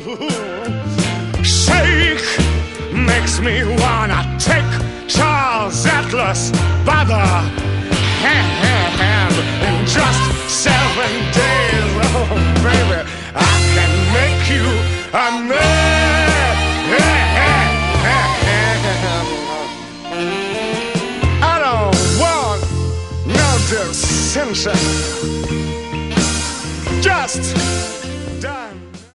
Shake makes me wanna take Charles Atlas by the hand. In just 7 days, oh baby, I can make you a man. I don't want no dissension, just